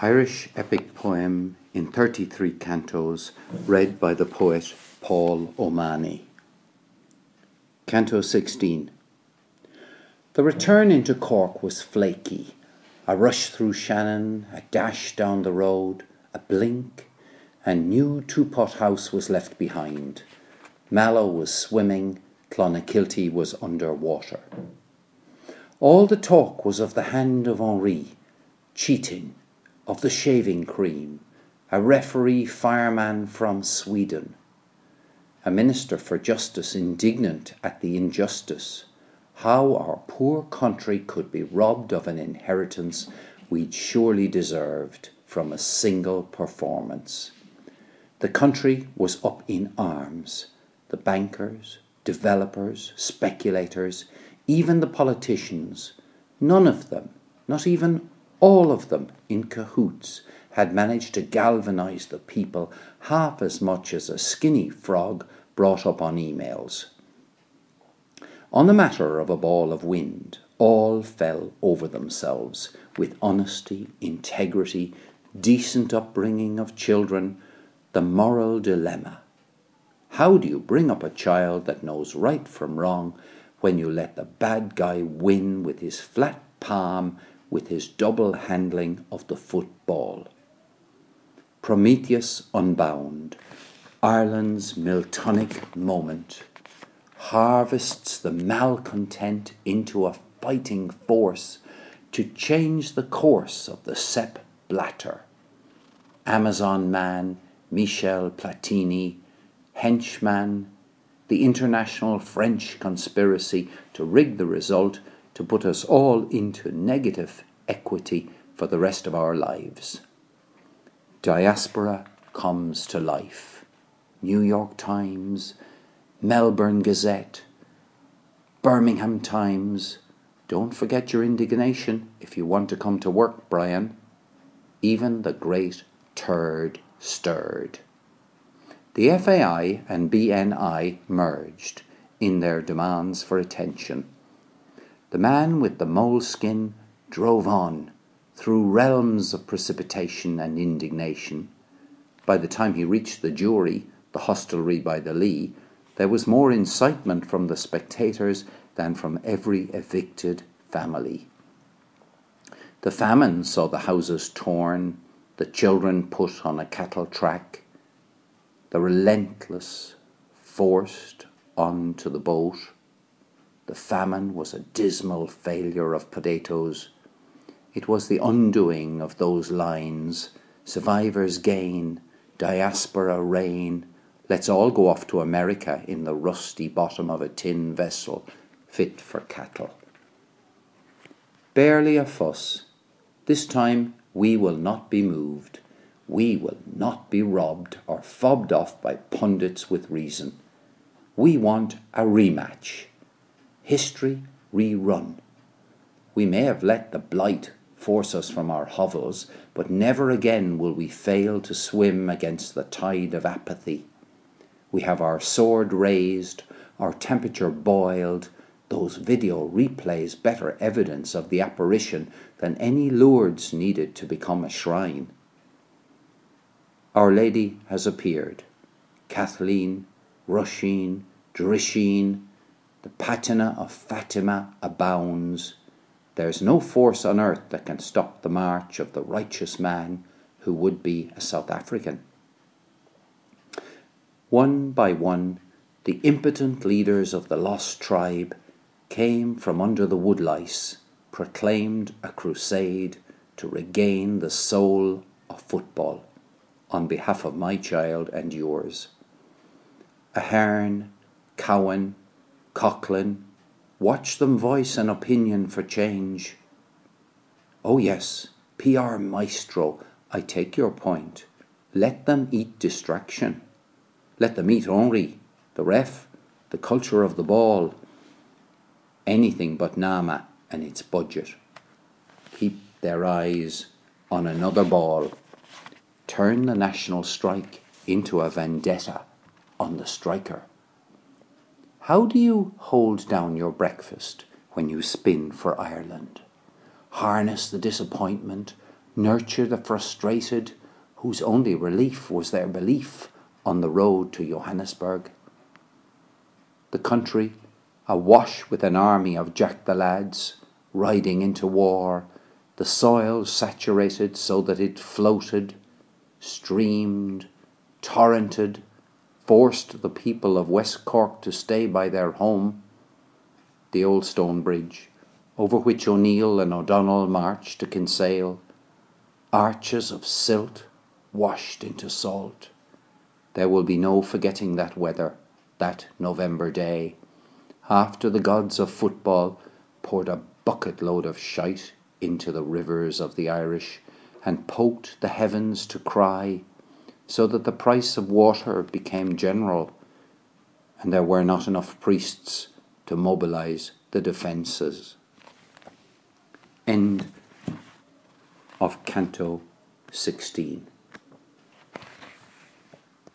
Irish epic poem in 33 cantos, read by the poet Paul O'Mahony. Canto 16. The return into Cork was flaky. A rush through Shannon, a dash down the road, a blink, and new Two-Pot House was left behind. Mallow was swimming, Clonakilty was under water. All the talk was of the hand of Henri, cheating, of the shaving cream, a referee fireman from Sweden, a minister for justice indignant at the injustice, how our poor country could be robbed of an inheritance we'd surely deserved from a single performance. The country was up in arms. The bankers, developers, speculators, even the politicians, none of them, not even all of them in cahoots, had managed to galvanize the people half as much as a skinny frog brought up on emails. On the matter of a ball of wind, all fell over themselves with honesty, integrity, decent upbringing of children, the moral dilemma. How do you bring up a child that knows right from wrong when you let the bad guy win with his flat palm, with his double handling of the football? Prometheus Unbound, Ireland's Miltonic moment, harvests the malcontent into a fighting force to change the course of the Sepp Blatter. Amazon man, Michel Platini, henchman, the international French conspiracy to rig the result to put us all into negative equity for the rest of our lives. Diaspora comes to life. New York Times, Melbourne Gazette, Birmingham Times. Don't forget your indignation if you want to come to work, Brian. Even the great turd stirred. The FAI and BNI merged in their demands for attention. The man with the moleskin drove on through realms of precipitation and indignation. By the time he reached the jury, the hostelry by the Lee, there was more incitement from the spectators than from every evicted family. The famine saw the houses torn, the children put on a cattle track, the relentless forced onto the boat. The famine was a dismal failure of potatoes. It was the undoing of those lines, survivors gain, diaspora reign, let's all go off to America in the rusty bottom of a tin vessel fit for cattle. Barely a fuss. This time we will not be moved. We will not be robbed or fobbed off by pundits with reason. We want a rematch. History rerun. We may have let the blight force us from our hovels, but never again will we fail to swim against the tide of apathy. We have our sword raised, our temperature boiled, those video replays better evidence of the apparition than any Lourdes needed to become a shrine. Our Lady has appeared. Kathleen, Róisín, Drisheen, the patina of Fatima abounds. There's no force on earth that can stop the march of the righteous man who would be a South African. One by one, the impotent leaders of the lost tribe came from under the woodlice, proclaimed a crusade to regain the soul of football on behalf of my child and yours. Ahern, Cowan, Coughlin, watch them voice an opinion for change. Oh yes, PR maestro, I take your point. Let them eat distraction. Let them eat Henri, the ref, the culture of the ball. Anything but Nama and its budget. Keep their eyes on another ball. Turn the national strike into a vendetta on the striker. How do you hold down your breakfast when you spin for Ireland? Harness the disappointment, nurture the frustrated whose only relief was their belief on the road to Johannesburg. The country, awash with an army of Jack-the-Lads, riding into war, the soil saturated so that it floated, streamed, torrented, forced the people of West Cork to stay by their home, the old stone bridge, over which O'Neill and O'Donnell marched to Kinsale, arches of silt washed into salt. There will be no forgetting that weather, that November day, after the gods of football poured a bucket load of shite into the rivers of the Irish and poked the heavens to cry, so that the price of water became general, and there were not enough priests to mobilize the defences. End of Canto 16.